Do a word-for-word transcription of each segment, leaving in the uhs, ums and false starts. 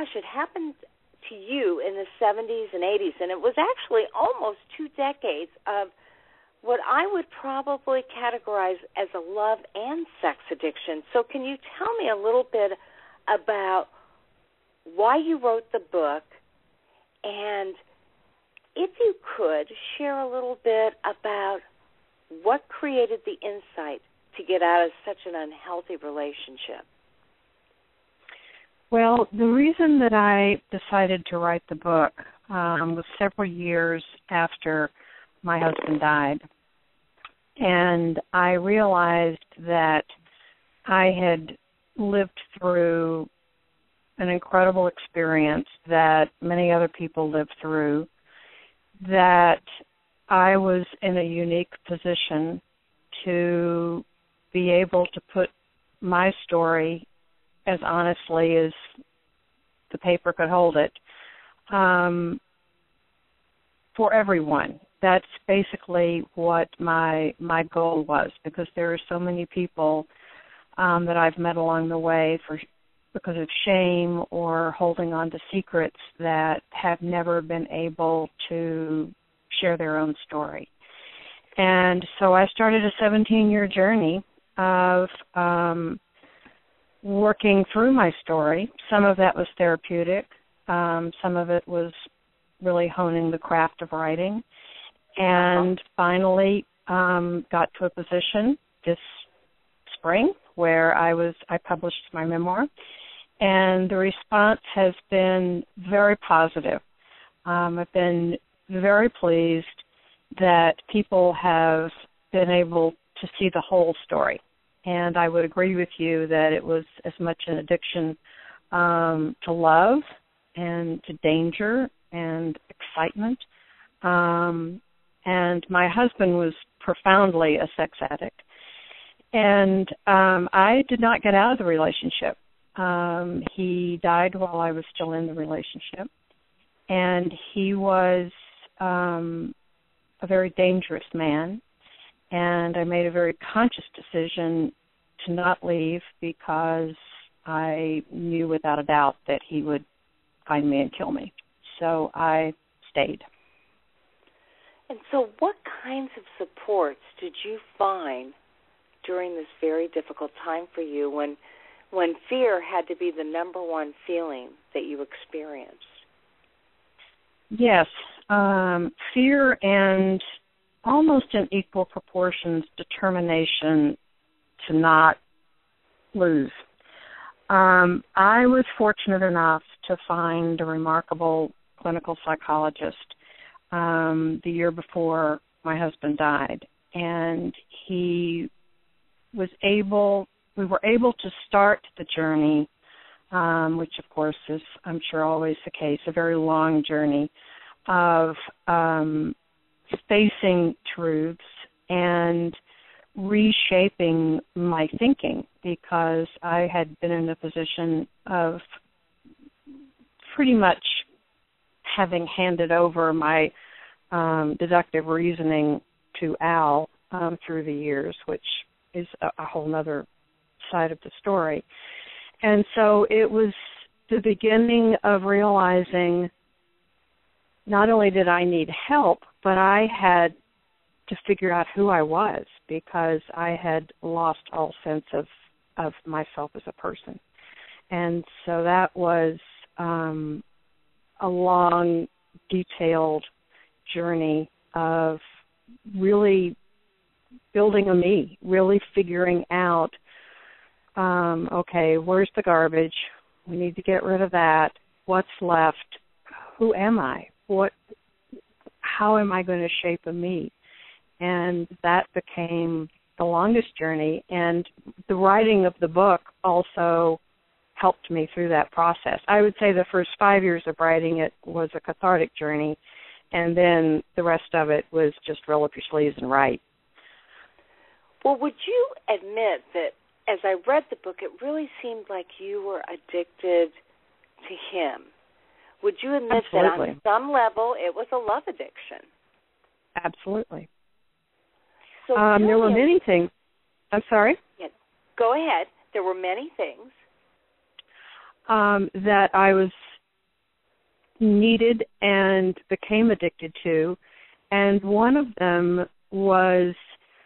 gosh, it happened to you in the seventies and eighties, and it was actually almost two decades of what I would probably categorize as a love and sex addiction. So can you tell me a little bit about why you wrote the book, and if you could, share a little bit about what created the insight to get out of such an unhealthy relationship? Well, the reason that I decided to write the book um, was several years after my husband died. And I realized that I had lived through an incredible experience that many other people lived through, that I was in a unique position to be able to put my story as honestly as the paper could hold it, um, for everyone. That's basically what my my goal was, because there are so many people um, that I've met along the way for because of shame or holding on to secrets that have never been able to share their own story. And so I started a seventeen-year journey of um, working through my story. Some of that was therapeutic. Um, some of it was really honing the craft of writing. And finally um, got to a position this spring where I was I published my memoir. And the response has been very positive. Um, I've been very pleased that people have been able to see the whole story. And I would agree with you that it was as much an addiction um, to love and to danger and excitement. Um, and my husband was profoundly a sex addict. And um, I did not get out of the relationship. Um, he died while I was still in the relationship. And he was um, a very dangerous man. And I made a very conscious decision to not leave because I knew without a doubt that he would find me and kill me. So I stayed. And so what kinds of supports did you find during this very difficult time for you when when fear had to be the number one feeling that you experienced? Yes, um, fear and almost in equal proportions determination to not lose. Um, I was fortunate enough to find a remarkable clinical psychologist um, the year before my husband died, and he was able, we were able to start the journey, um, which of course is, I'm sure, always the case, a very long journey of um, facing truths and reshaping my thinking, because I had been in a position of pretty much having handed over my um, deductive reasoning to Al um, through the years, which is a, a whole other side of the story. And so it was the beginning of realizing not only did I need help, but I had to figure out who I was, because I had lost all sense of, of myself as a person. And so that was um, a long, detailed journey of really building a me, really figuring out, um, okay, where's the garbage? We need to get rid of that. What's left? Who am I? What? How am I going to shape a me? And that became the longest journey. And the writing of the book also helped me through that process. I would say the first five years of writing it was a cathartic journey, and then the rest of it was just roll up your sleeves and write. Well, would you admit that as I read the book, it really seemed like you were addicted to him? Would you admit Absolutely. that on some level it was a love addiction? Absolutely. So um, there were me, many things. I'm sorry? Yeah, go ahead. There were many things. Um, that I was needed and became addicted to, and one of them was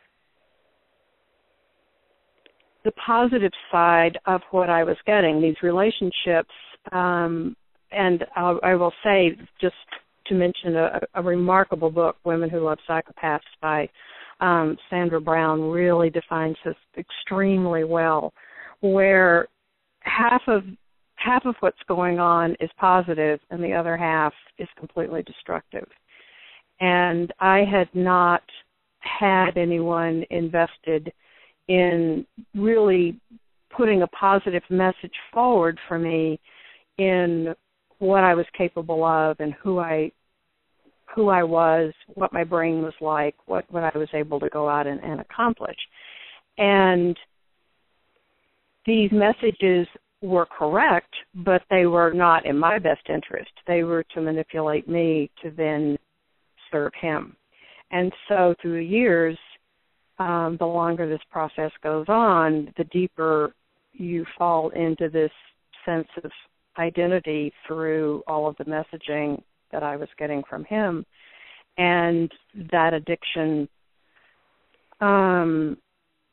the positive side of what I was getting, these relationships. Um, and I'll, I will say, just to mention a, a remarkable book, Women Who Love Psychopaths by um, Sandra Brown, really defines this extremely well, where half of half of what's going on is positive and the other half is completely destructive. And I had not had anyone invested in really putting a positive message forward for me in what I was capable of and who I who I was, what my brain was like, what, what I was able to go out and, and accomplish. And these messages were correct, but they were not in my best interest. They were to manipulate me to then serve him. And so through the years, um, the longer this process goes on, the deeper you fall into this sense of identity through all of the messaging that I was getting from him. And that addiction um,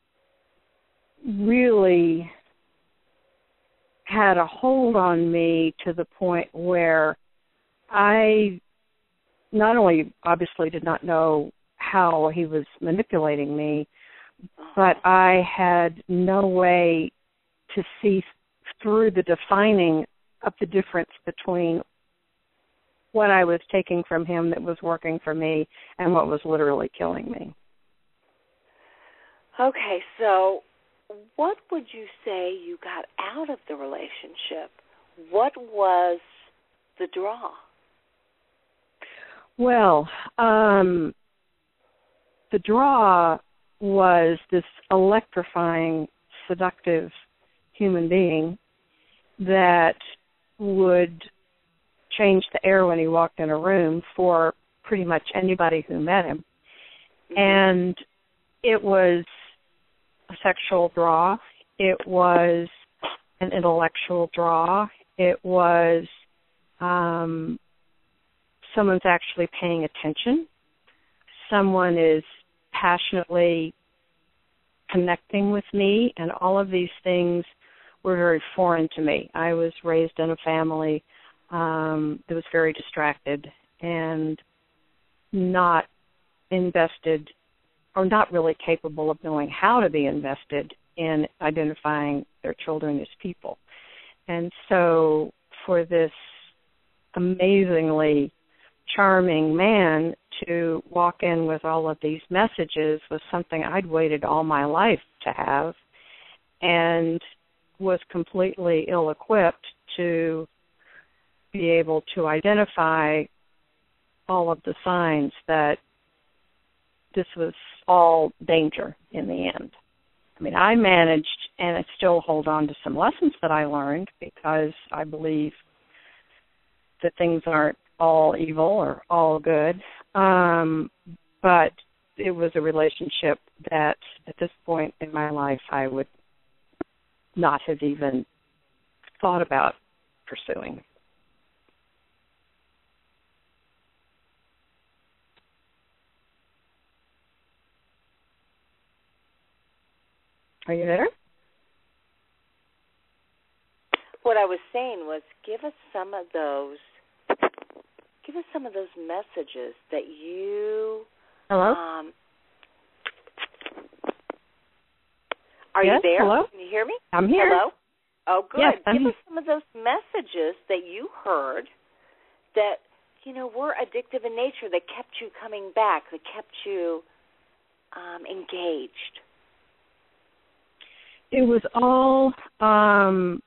really had a hold on me to the point where I not only obviously did not know how he was manipulating me, but I had no way to see through the defining of the difference between what I was taking from him that was working for me and what was literally killing me. Okay, so what would you say you got out of the relationship? What was the draw? Well, um, the draw was this electrifying, seductive human being that would change the air when he walked in a room for pretty much anybody who met him. Mm-hmm. And it was a sexual draw. It was an intellectual draw. It was um, someone's actually paying attention. Someone is passionately connecting with me, and all of these things were very foreign to me. I was raised in a family um, that was very distracted and not invested or not really capable of knowing how to be invested in identifying their children as people. And so for this amazingly charming man to walk in with all of these messages was something I'd waited all my life to have, and was completely ill-equipped to be able to identify all of the signs that this was all danger in the end. I mean, I managed, and I still hold on to some lessons that I learned, because I believe that things aren't all evil or all good. Um, but it was a relationship that at this point in my life I would not have even thought about pursuing. Are you there? What I was saying was, give us some of those, give us some of those messages that you. Hello. Um, are yes, you there? Hello. Can you hear me? I'm here. Hello. Oh, good. Yes, I'm give here. us some of those messages that you heard that, you know, were addictive in nature, that kept you coming back, that kept you um, engaged. It was all, um,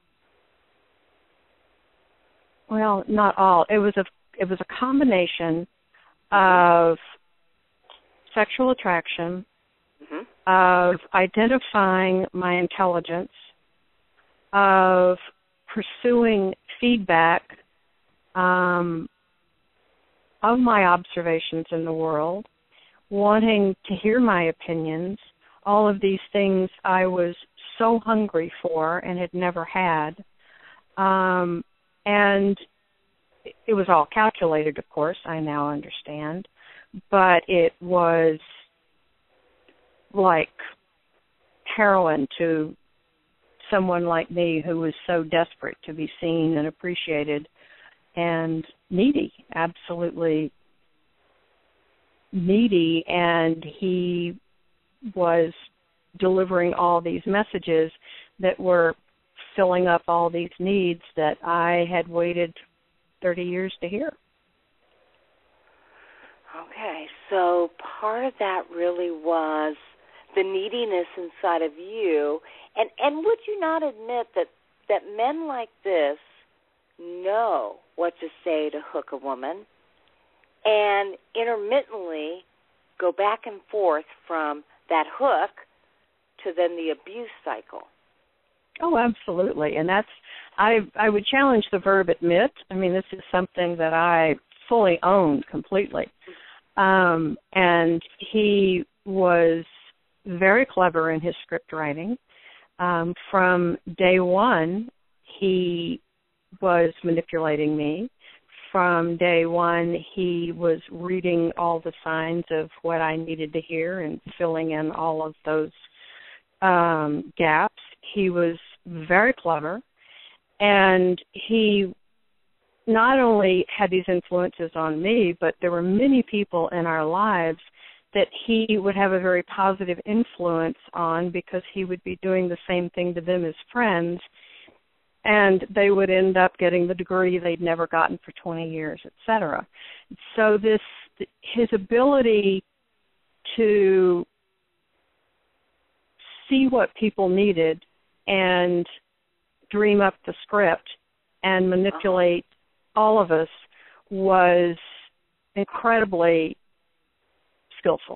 well, not all. It was a it was a combination of sexual attraction, mm-hmm. of identifying my intelligence, of pursuing feedback um, of my observations in the world, wanting to hear my opinions. All of these things I was so hungry for and had never had. Um, and it was all calculated, of course, I now understand, but it was like heroin to someone like me who was so desperate to be seen and appreciated and needy, absolutely needy. And he was delivering all these messages that were filling up all these needs that I had waited thirty years to hear. Okay, so part of that really was the neediness inside of you. And and would you not admit that, that men like this know what to say to hook a woman and intermittently go back and forth from that hook to then the abuse cycle? Oh, absolutely. And that's, I I would challenge the verb admit. I mean, this is something that I fully own completely. Um, and he was very clever in his script writing. Um, from day one, he was manipulating me. From day one, he was reading all the signs of what I needed to hear and filling in all of those um, gaps. He was very clever, and he not only had these influences on me, but there were many people in our lives that he would have a very positive influence on because he would be doing the same thing to them as friends, and they would end up getting the degree they'd never gotten for twenty years, et cetera. So this, his ability to see what people needed and dream up the script and manipulate all of us was incredibly skillful.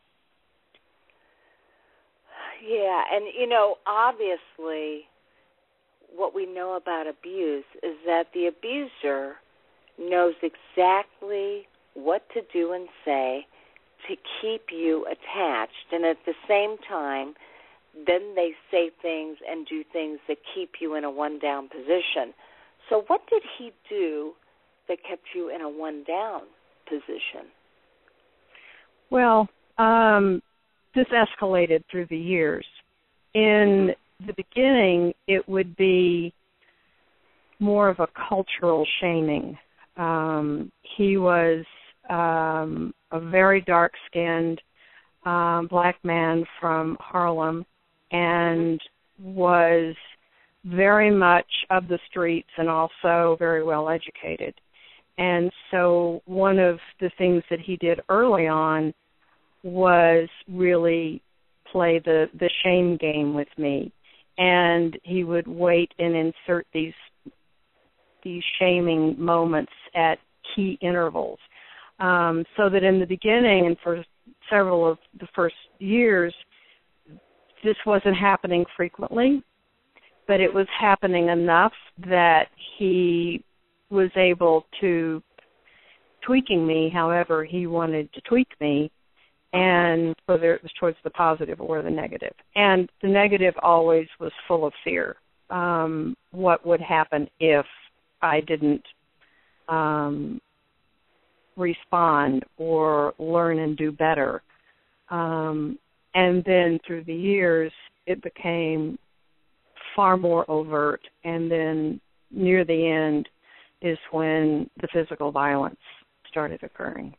Yeah, and, you know, obviously what we know about abuse is that the abuser knows exactly what to do and say to keep you attached, and at the same time, then they say things and do things that keep you in a one-down position. So what did he do that kept you in a one-down position? Well, um, this escalated through the years. In the beginning, it would be more of a cultural shaming. Um, he was um, a very dark-skinned um, black man from Harlem and was very much of the streets and also very well educated. And so one of the things that he did early on was really play the, the shame game with me. And he would wait and insert these these shaming moments at key intervals. Um, so that in the beginning and for several of the first years, this wasn't happening frequently, but it was happening enough that he was able to tweaking me however he wanted to tweak me, and whether it was towards the positive or the negative. And the negative always was full of fear. Um, what would happen if I didn't um, respond or learn and do better? Um, and then through the years, it became far more overt. And then near the end is when the physical violence started occurring.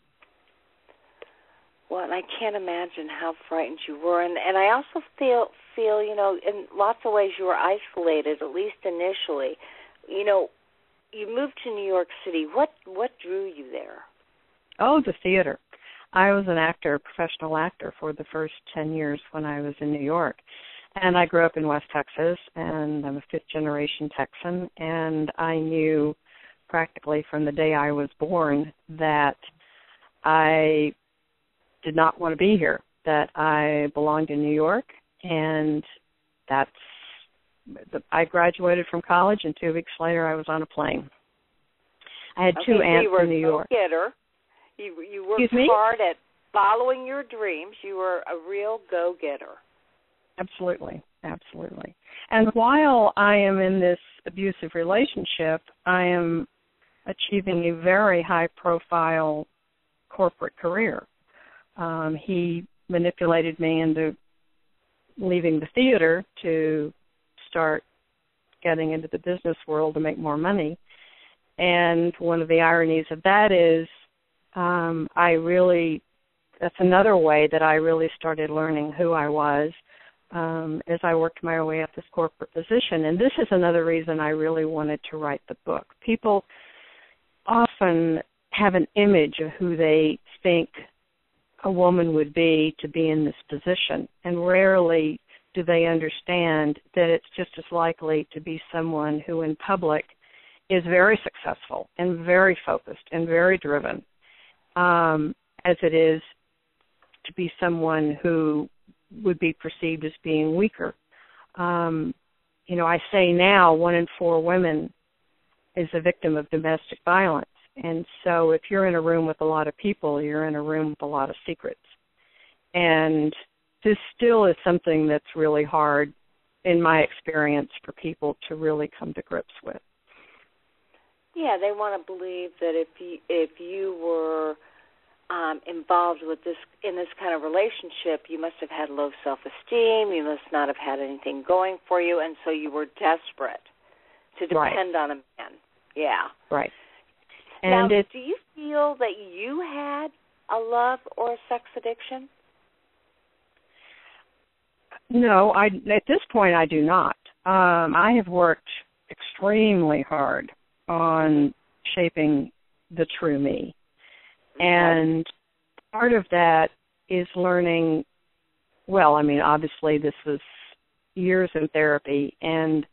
Well, and I can't imagine how frightened you were. And, and I also feel, feel, you know, in lots of ways you were isolated, at least initially. You know, you moved to New York City. What what drew you there? Oh, the theater. I was an actor, a professional actor, for the first ten years when I was in New York. And I grew up in West Texas, and I'm a fifth-generation Texan, and I knew practically from the day I was born that I did not want to be here, that I belonged in New York, and that's, I graduated from college, and two weeks later I was on a plane. I had okay, two so aunts you were in New York. Go-getter. You, you worked Excuse me? hard at following your dreams. You were a real go-getter. Absolutely, absolutely. And while I am in this abusive relationship, I am achieving a very high-profile corporate career. Um, he manipulated me into leaving the theater to start getting into the business world to make more money. And one of the ironies of that is um, I really, that's another way that I really started learning who I was um, as I worked my way up this corporate position. And this is another reason I really wanted to write the book. People often have an image of who they think a woman would be to be in this position, and rarely do they understand that it's just as likely to be someone who in public is very successful and very focused and very driven um, as it is to be someone who would be perceived as being weaker. Um, you know, I say now one in four women is a victim of domestic violence. And so if you're in a room with a lot of people, you're in a room with a lot of secrets. And this still is something that's really hard, in my experience, for people to really come to grips with. Yeah, they want to believe that if you, if you were um, involved with this in this kind of relationship, you must have had low self-esteem, you must not have had anything going for you, and so you were desperate to depend right. on a man. Yeah. Right. Now, And do you feel that you had a love or a sex addiction? No, I, at this point I do not. Um, I have worked extremely hard on shaping the true me. And part of that is learning, well, I mean, obviously this was years in therapy and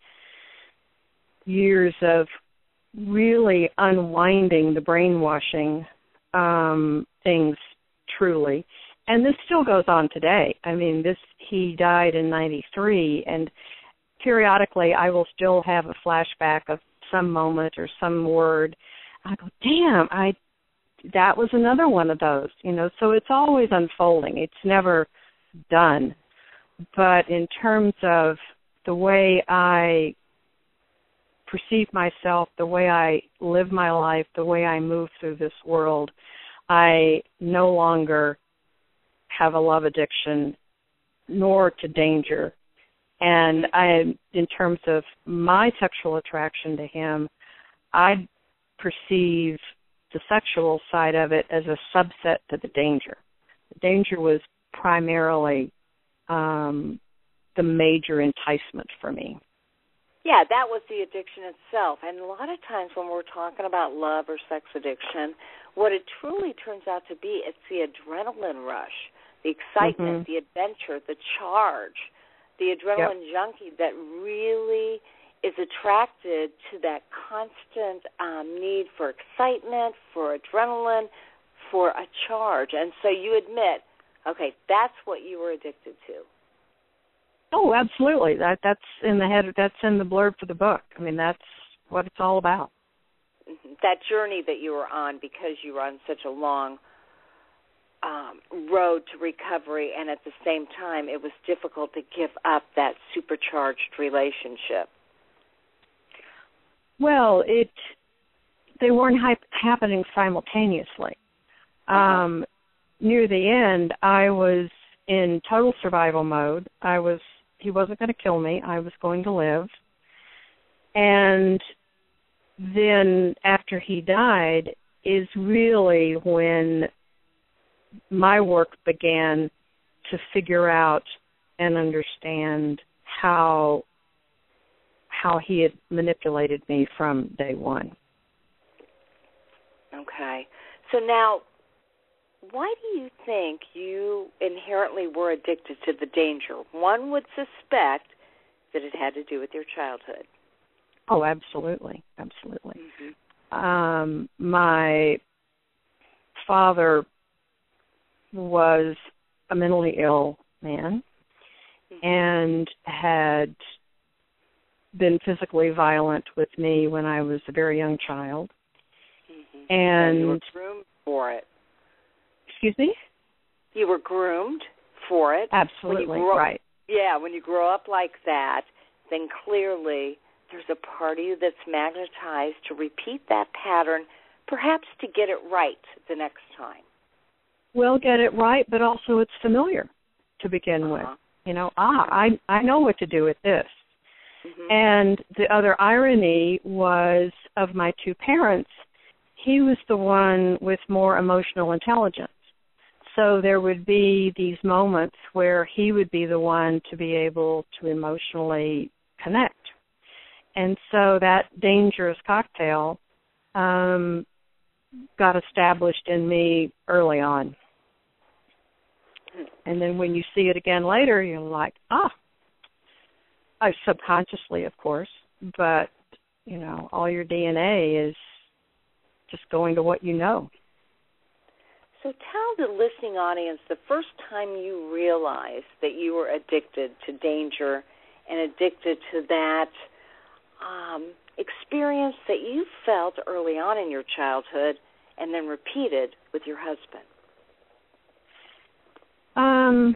years of really unwinding the brainwashing um, things truly. And this still goes on today. I mean, this he died in ninety-three, and periodically I will still have a flashback of some moment or some word. I go, damn, I that was another one of those, you know. So it's always unfolding. It's never done. But in terms of the way I perceive myself, the way I live my life, the way I move through this world, I no longer have a love addiction, nor to danger. And I, in terms of my sexual attraction to him, I perceive the sexual side of it as a subset to the danger. The danger was primarily um, the major enticement for me. Yeah, that was the addiction itself. And a lot of times when we're talking about love or sex addiction, what it truly turns out to be, it's the adrenaline rush, the excitement, mm-hmm. the adventure, the charge, the adrenaline yep. junkie that really is attracted to that constant um, need for excitement, for adrenaline, for a charge. And so you admit, okay, that's what you were addicted to. Oh, absolutely. That that's in the head. That's in the blurb for the book. I mean, that's what it's all about. Mm-hmm. That journey that you were on, because you were on such a long um, road to recovery, and at the same time, it was difficult to give up that supercharged relationship. Well, it they weren't hype, happening simultaneously. Uh-huh. Um, near the end, I was in total survival mode. I was he wasn't going to kill me. I was going to live. And then after he died is really when my work began to figure out and understand how how he had manipulated me from day one. Okay. So now, why do you think you inherently were addicted to the danger? One would suspect that it had to do with your childhood. Oh, absolutely. Absolutely. Mm-hmm. Um, my father was a mentally ill man mm-hmm. and had been physically violent with me when I was a very young child. Mm-hmm. And, and you were groomed for it. Excuse me? You were groomed for it. Absolutely, up, right. Yeah, when you grow up like that, then clearly there's a part of you that's magnetized to repeat that pattern, perhaps to get it right the next time. Well, get it right, but also it's familiar to begin uh-huh. with. You know, ah, I I know what to do with this. Mm-hmm. And the other irony was of my two parents, he was the one with more emotional intelligence. So there would be these moments where he would be the one to be able to emotionally connect. And so that dangerous cocktail um, got established in me early on. And then when you see it again later, you're like, ah, I subconsciously, of course, but, you know, all your D N A is just going to what you know. So tell the listening audience the first time you realized that you were addicted to danger and addicted to that um, experience that you felt early on in your childhood and then repeated with your husband. Um,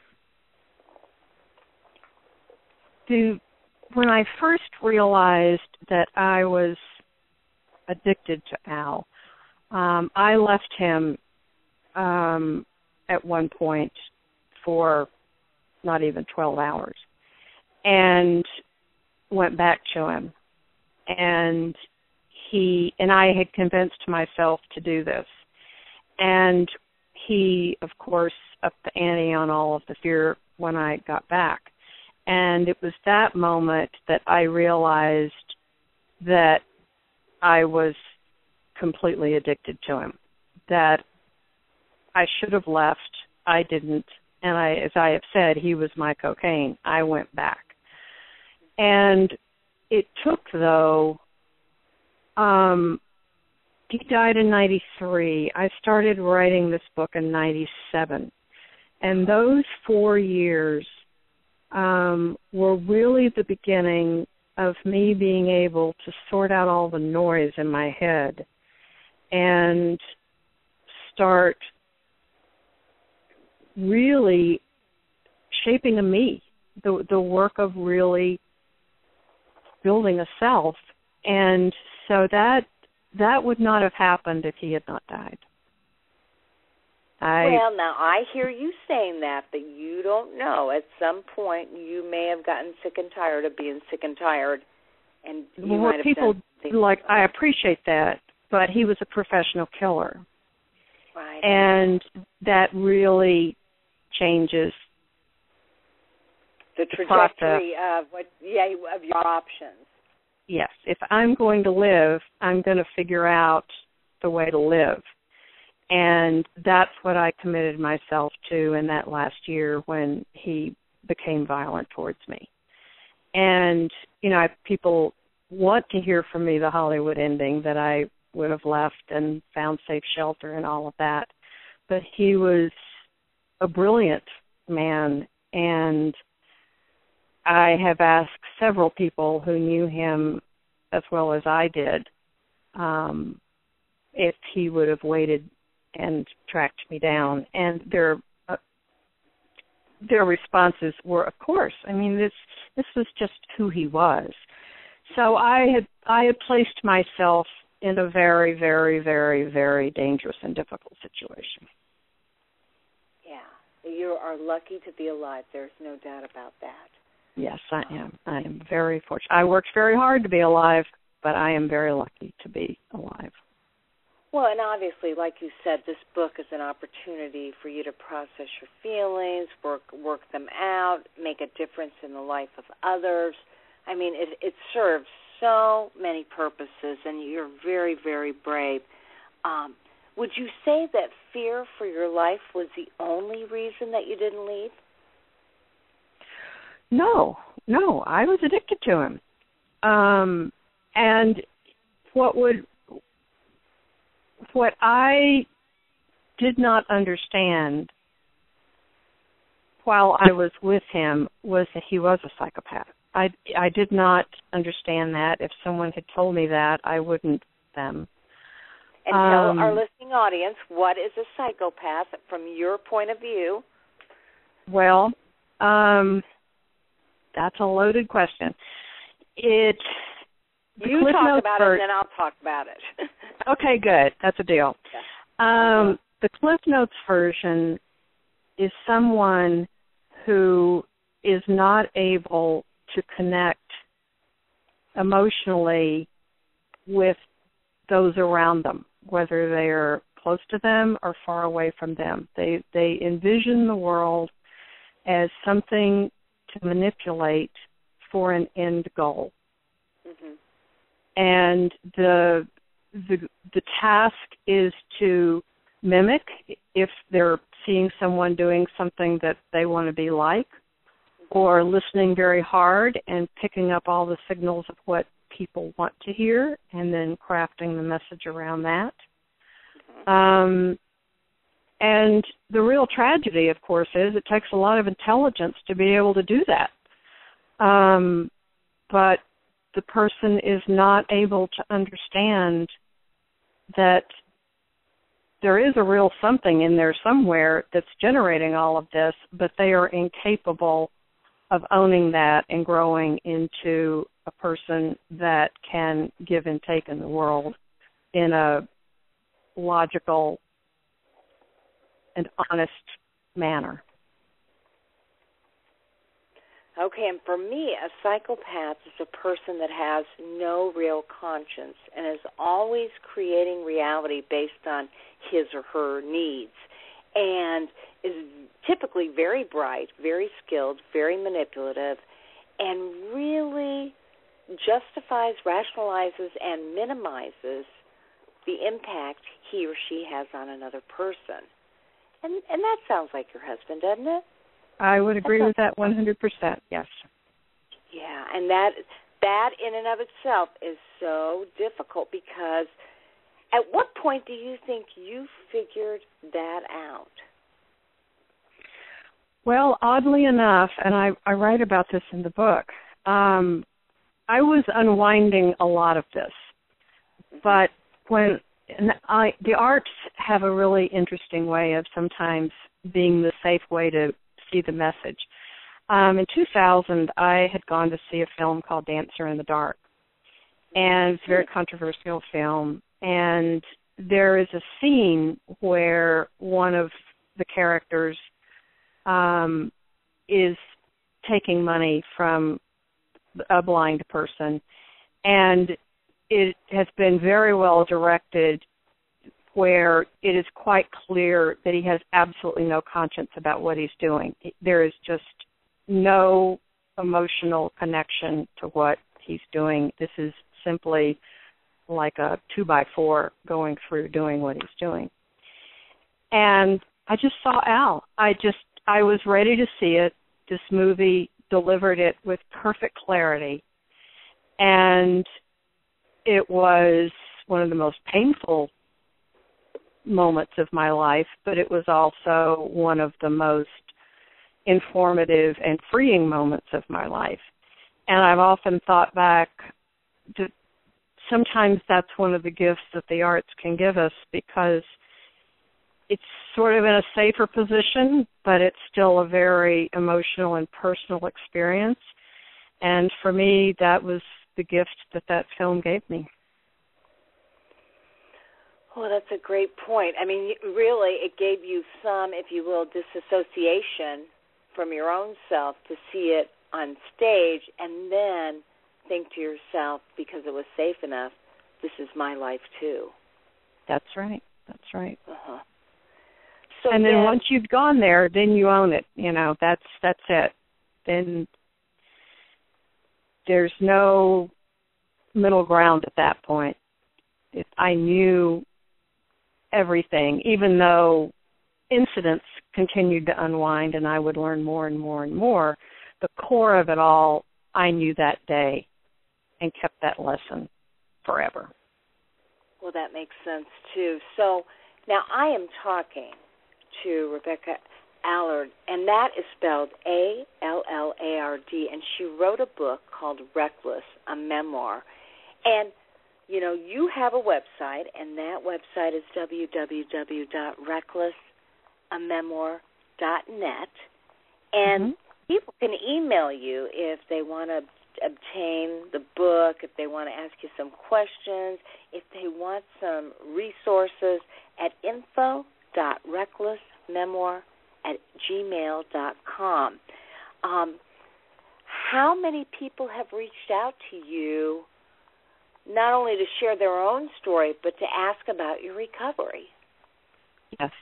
the, when I first realized that I was addicted to Al, um, I left him um, at one point for not even twelve hours and went back to him. And he and I had convinced myself to do this. And he, of course, upped the ante on all of the fear when I got back. And it was that moment that I realized that I was completely addicted to him, that I should have left. I didn't. And I, as I have said, he was my cocaine. I went back. And it took, though, um, he died in ninety-three. I started writing this book in ninety-seven. And those four years um, were really the beginning of me being able to sort out all the noise in my head and start really shaping a me, the the work of really building a self. And so that that would not have happened if he had not died. I, well, now, I hear you saying that, but you don't know. At some point, you may have gotten sick and tired of being sick and tired, and you well, might have people, done like, I appreciate that, but he was a professional killer. Right. And that really changes the trajectory the of what, yeah, of your options. Yes. If I'm going to live, I'm going to figure out the way to live. And that's what I committed myself to in that last year when he became violent towards me. And, you know, I, people want to hear from me the Hollywood ending, that I would have left and found safe shelter and all of that. But he was a brilliant man, and I have asked several people who knew him as well as I did um, if he would have waited and tracked me down. And their uh, their responses were, of course. I mean, this this was just who he was. So I had I had placed myself in a very, very, very, very dangerous and difficult situation. Yeah, you are lucky to be alive. There's no doubt about that. Yes, I am. I am very fortunate. I worked very hard to be alive, but I am very lucky to be alive. Well, and obviously, like you said, this book is an opportunity for you to process your feelings, work work them out, make a difference in the life of others. I mean, it, it serves so many purposes, and you're very, very brave. Um, would you say that fear for your life was the only reason that you didn't leave? No, no, I was addicted to him. Um, and what would, what I did not understand while I was with him was that he was a psychopath. I, I did not understand that. If someone had told me that, I wouldn't them. And um, tell our listening audience, what is a psychopath from your point of view? Well, um... that's a loaded question. It. You Cliff talk Notes about ver- it, and then I'll talk about it. Okay, good. That's a deal. Yeah. Um, the Cliff Notes version is someone who is not able to connect emotionally with those around them, whether they are close to them or far away from them. They they envision the world as something to manipulate for an end goal. Mm-hmm. And the the the task is to mimic if they're seeing someone doing something that they want to be like, or listening very hard and picking up all the signals of what people want to hear and then crafting the message around that. Um, and the real tragedy, of course, is it takes a lot of intelligence to be able to do that. Um, but the person is not able to understand that there is a real something in there somewhere that's generating all of this, but they are incapable of owning that and growing into a person that can give and take in the world in a logical and honest manner. Okay, and for me, a psychopath is a person that has no real conscience and is always creating reality based on his or her needs, and is typically very bright, very skilled, very manipulative, and really justifies, rationalizes, and minimizes the impact he or she has on another person. And and that sounds like your husband, doesn't it? I would agree with that one hundred percent, yes. Yeah, and that that in and of itself is so difficult, because at what point do you think you figured that out? Well, oddly enough, and I, I write about this in the book, um, I was unwinding a lot of this. But when and I, the arts have a really interesting way of sometimes being the safe way to see the message. Um, in two thousand, I had gone to see a film called Dancer in the Dark, and it's a very controversial film. And there is a scene where one of the characters um, is taking money from a blind person, and it has been very well directed where it is quite clear that he has absolutely no conscience about what he's doing. There is just no emotional connection to what he's doing. This is simply like a two by four going through doing what he's doing. And I just saw Al. I just, I was ready to see it. This movie delivered it with perfect clarity. And it was one of the most painful moments of my life, but it was also one of the most informative and freeing moments of my life. And I've often thought back to sometimes that's one of the gifts that the arts can give us, because it's sort of in a safer position, but it's still a very emotional and personal experience. And for me, that was the gift that that film gave me. Well, that's a great point. I mean, really, it gave you some, if you will, disassociation from your own self to see it on stage and then think to yourself, because it was safe enough, this is my life too. That's right. That's right. Uh-huh. So and then, then once you've gone there, then you own it. You know, that's that's it. Then there's no middle ground at that point. If I knew everything, even though incidents continued to unwind and I would learn more and more and more, the core of it all, I knew that day and kept that lesson forever. Well, that makes sense, too. So now I am talking to Rebecca Allard, and that is spelled A L L A R D, and she wrote a book called Reckless, a memoir. And, you know, you have a website, and that website is w w w dot reckless a memoir dot net, and mm-hmm. people can email you if they want to obtain the book, if they want to ask you some questions, if they want some resources, at info dot reckless memoir at gmail dot com. Um, how many people have reached out to you not only to share their own story, but to ask about your recovery? Yes.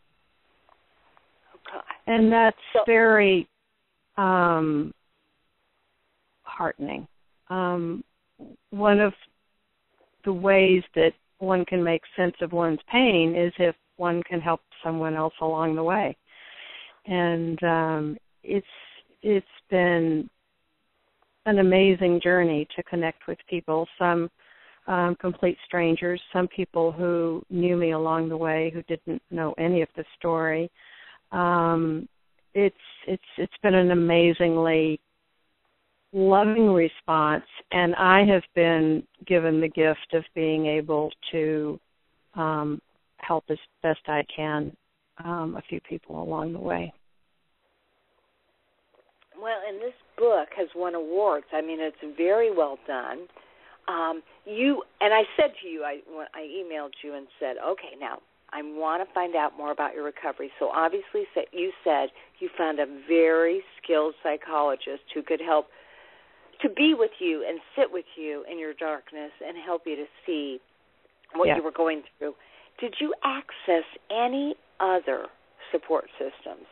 Okay. And that's so, very um, heartening. Um, one of the ways that one can make sense of one's pain is if one can help someone else along the way. And um, it's it's been an amazing journey to connect with people, some um, complete strangers, some people who knew me along the way who didn't know any of the story. Um, it's it's it's been an amazingly loving response, and I have been given the gift of being able to um, help as best I can um, a few people along the way. Well, and this book has won awards. I mean, it's very well done. Um, you and I said to you, I, when I emailed you and said, okay, now I want to find out more about your recovery. So obviously, you said you found a very skilled psychologist who could help to be with you and sit with you in your darkness and help you to see what yeah. you were going through. Did you access any other support systems?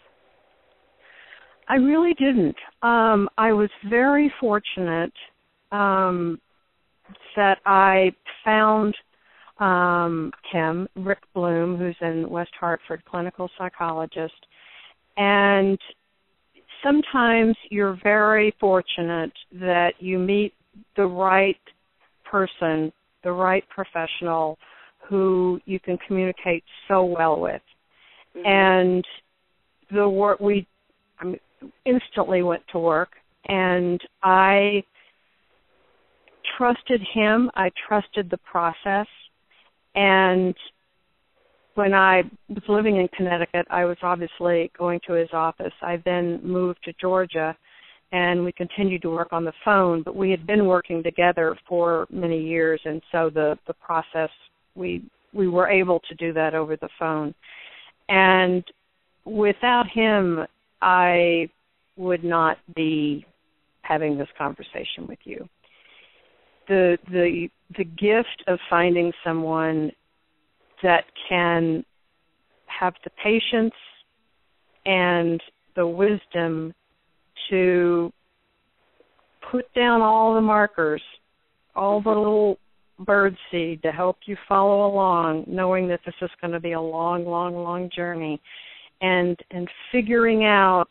I really didn't. Um, I was very fortunate um, that I found um, him, Rick Bloom, who's in West Hartford, clinical psychologist, and sometimes you're very fortunate that you meet the right person, the right professional who you can communicate so well with. Mm-hmm. And the work we I mean, instantly went to work, and I trusted him. I trusted the process. And when I was living in Connecticut, I was obviously going to his office. I then moved to Georgia, and we continued to work on the phone, but we had been working together for many years, and so the, the process, we we were able to do that over the phone. And without him, I would not be having this conversation with you. The the the gift of finding someone that can have the patience and the wisdom to put down all the markers, all the little bird seed to help you follow along, knowing that this is going to be a long, long, long journey, and and figuring out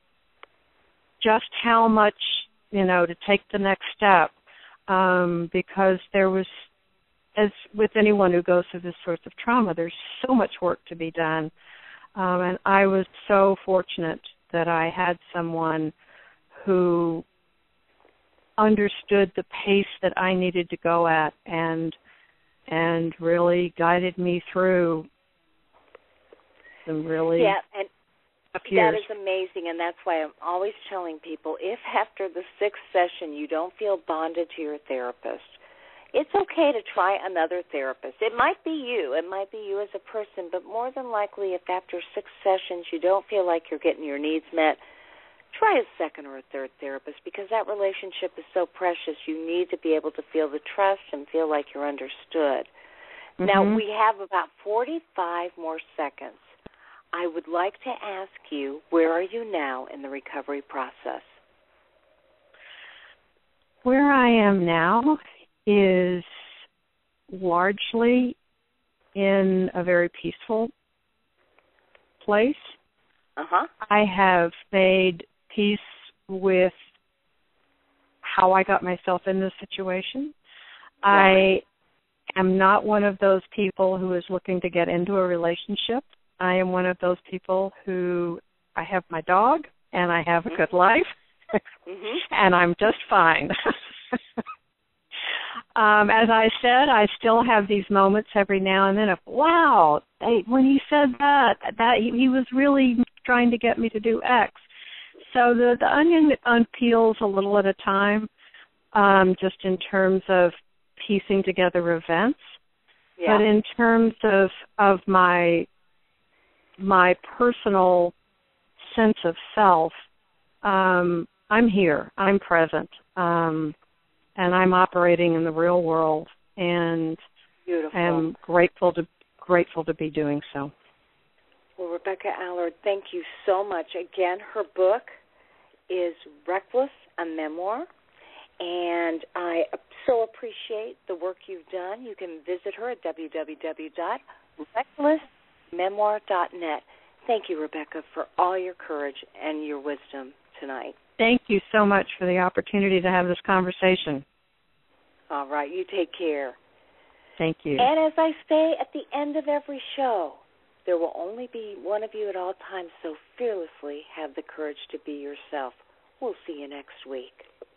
just how much, you know, to take the next step, um, because there was, as with anyone who goes through this sort of trauma, there's so much work to be done. Um, and I was so fortunate that I had someone who understood the pace that I needed to go at and and really guided me through some really yeah, and tough years. That is amazing, and that's why I'm always telling people, if after the sixth session you don't feel bonded to your therapist, it's okay to try another therapist. It might be you. It might be you as a person, but more than likely, if after six sessions you don't feel like you're getting your needs met, try a second or a third therapist, because that relationship is so precious. You need to be able to feel the trust and feel like you're understood. Mm-hmm. Now, we have about forty-five more seconds. I would like to ask you, where are you now in the recovery process? Where I am now is largely in a very peaceful place. Uh-huh. I have made peace with how I got myself in this situation. Right. I am not one of those people who is looking to get into a relationship. I am one of those people who, I have my dog, and I have a good life, mm-hmm. and I'm just fine. um, as I said, I still have these moments every now and then of, wow, they, when he said that, that he, he was really trying to get me to do X. So the, the onion unpeels a little at a time, um, just in terms of piecing together events. Yeah. But in terms of of my my personal sense of self, um, I'm here. I'm present, um, and I'm operating in the real world, and Beautiful. I'm grateful to grateful to be doing so. Well, Rebecca Allard, thank you so much. Again, her book is Reckless, a Memoir, and I so appreciate the work you've done. You can visit her at w w w dot reckless memoir dot net. Thank you, Rebecca, for all your courage and your wisdom tonight. Thank you so much for the opportunity to have this conversation. All right, you take care. Thank you. And as I say at the end of every show, there will only be one of you at all times, so fearlessly have the courage to be yourself. We'll see you next week.